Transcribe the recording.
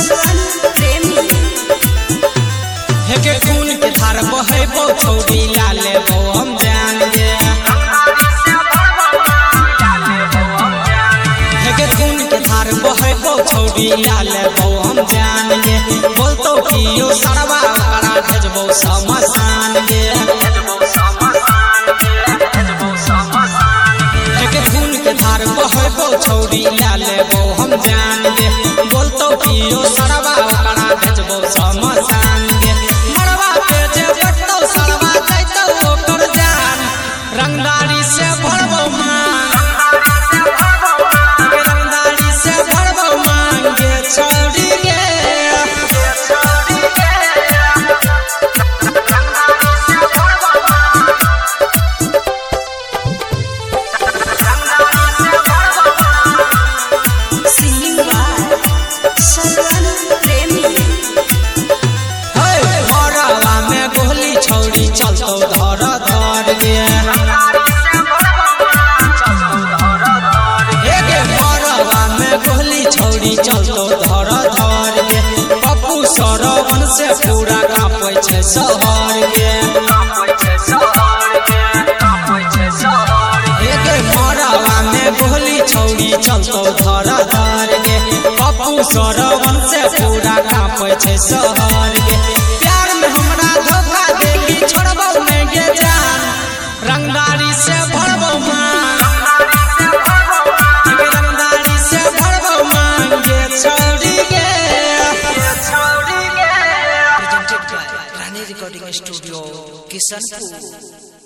हेके खून के धार बहेबो छौरी लाले बो हम जान गे। हेके खून के धार बहेबो छौरी लाले बो हम जान गे। बोलतो कियो सरवा करा भेजबो समसान गे। हेके खून के धार बहेबो छौरी लाले बो हम जान गे। बोलतो कियो सरवा करा भेजबो समसान गे। रंगदारी से भरबो मांग, रंगदारी से भरबो मांगे छौरी गे। घरवा में गोली छौरी चलतो धर धर गे। गोली छौरी चलतो धर धर गे। पप्पू सरवन से पूरा कांपै छै शहर गे। एके मरवा में गोली छौरी चलतो धर धर गे। पप्पू सरवन से पूरा कांपै छै शहर गे। प्यार में हमरा धोखा देली छोड़बो नहीं गे जान। रंगदारी से भरबो मांग, छौरी गे। Presented by Rani Recording Studio, Kisanpur।